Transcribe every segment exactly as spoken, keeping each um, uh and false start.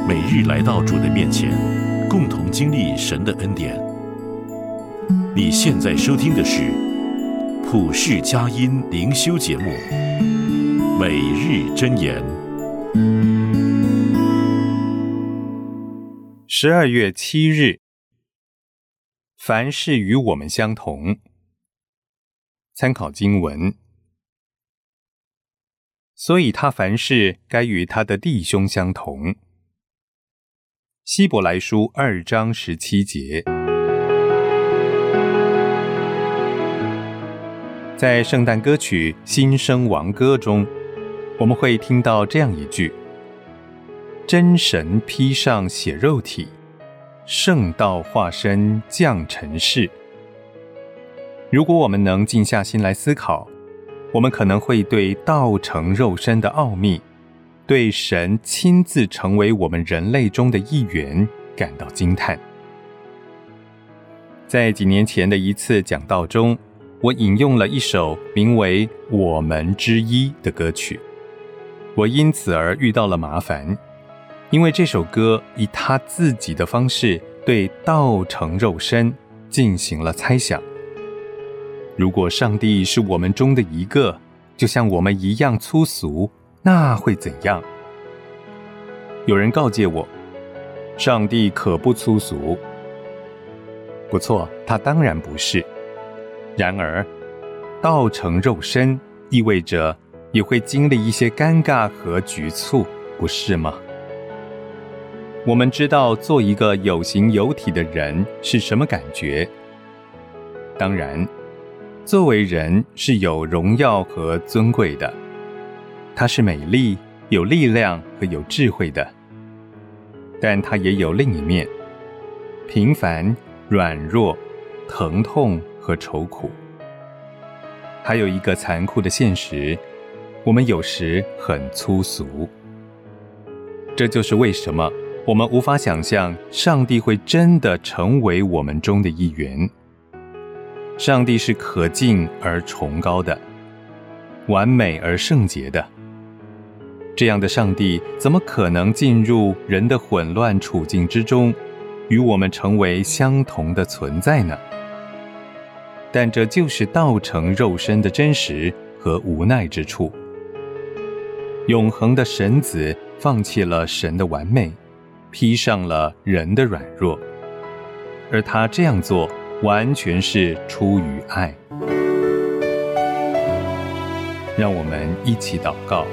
每日来到主的面前，共同经历神的恩典。你现在收听的是普世佳音灵修节目《每日箴言》。 十二月七日，凡事与我们相同。参考经文，所以他凡事该与他的弟兄相同。希伯来书二章十七节。在圣诞歌曲《新生王歌》中，我们会听到这样一句：真神披上血肉体，圣道化身降尘世。如果我们能静下心来思考，我们可能会对道成肉身的奥秘，对神亲自成为我们人类中的一员感到惊叹。在几年前的一次讲道中，我引用了一首名为《我们之一》的歌曲，我因此而遇到了麻烦，因为这首歌以他自己的方式对道成肉身进行了猜想。如果上帝是我们中的一个，就像我们一样粗俗，那会怎样？有人告诫我，上帝可不粗俗。不错，他当然不是。然而，道成肉身意味着也会经历一些尴尬和局促，不是吗？我们知道做一个有形有体的人是什么感觉。当然，作为人是有荣耀和尊贵的，他是美丽、有力量和有智慧的。但他也有另一面，平凡、软弱、疼痛和愁苦。还有一个残酷的现实，我们有时很粗俗。这就是为什么我们无法想象上帝会真的成为我们中的一员。上帝是可敬而崇高的，完美而圣洁的。这样的上帝怎么可能进入人的混乱处境之中，与我们成为相同的存在呢？但这就是道成肉身的真实和无奈之处。永恒的神子放弃了神的完美，披上了人的软弱，而他这样做完全是出于爱。让我们一起祷告。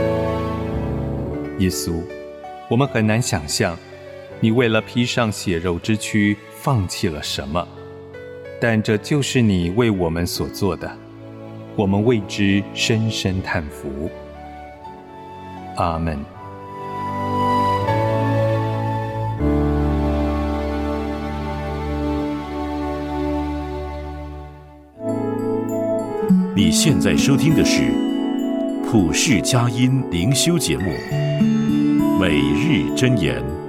耶稣，我们很难想象你为了披上血肉之躯放弃了什么，但这就是你为我们所做的，我们为之深深叹服。阿们。 你现在收听的是普世佳音灵修节目《每日箴言》。